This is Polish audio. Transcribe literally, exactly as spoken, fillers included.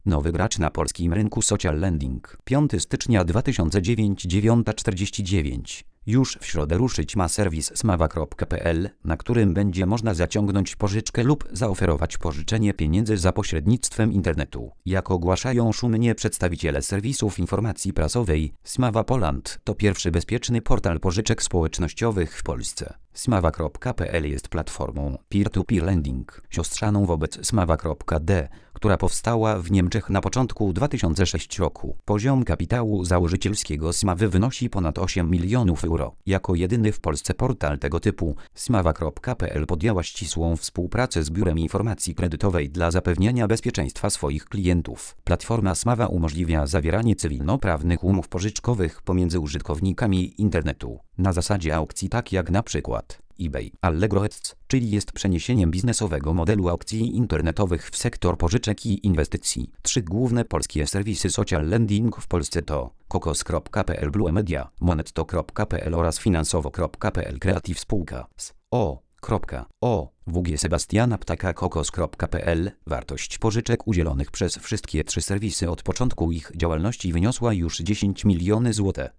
Nowy gracz na polskim rynku social lending. piątego stycznia dwa tysiące dziewiątego, dziewiąta czterdzieści dziewięć. Już w środę ruszyć ma serwis smawa kropka pe el, na którym będzie można zaciągnąć pożyczkę lub zaoferować pożyczenie pieniędzy za pośrednictwem internetu. Jak ogłaszają szumnie przedstawiciele serwisów informacji prasowej, Smawa Poland to pierwszy bezpieczny portal pożyczek społecznościowych w Polsce. smawa kropka pe el jest platformą peer-to-peer lending, siostrzaną wobec smawa kropka de, która powstała w Niemczech na początku dwa tysiące szóstego roku. Poziom kapitału założycielskiego Smawy wynosi ponad osiem milionów euro. Jako jedyny w Polsce portal tego typu, smawa kropka pe el podjęła ścisłą współpracę z Biurem Informacji Kredytowej dla zapewnienia bezpieczeństwa swoich klientów. Platforma Smawa umożliwia zawieranie cywilnoprawnych umów pożyczkowych pomiędzy użytkownikami internetu, na zasadzie aukcji, tak jak na przykład eBay. Allegro Ads, czyli jest przeniesieniem biznesowego modelu aukcji internetowych w sektor pożyczek i inwestycji. Trzy główne polskie serwisy social lending w Polsce to kokos kropka pe el, Blue Media, monetto kropka pe el oraz finansowo kropka pe el. Creative spółka z o. o. W G Sebastiana Ptaka. kokos kropka pe el. Wartość pożyczek udzielonych przez wszystkie trzy serwisy od początku ich działalności wyniosła już dziesięć milionów złotych.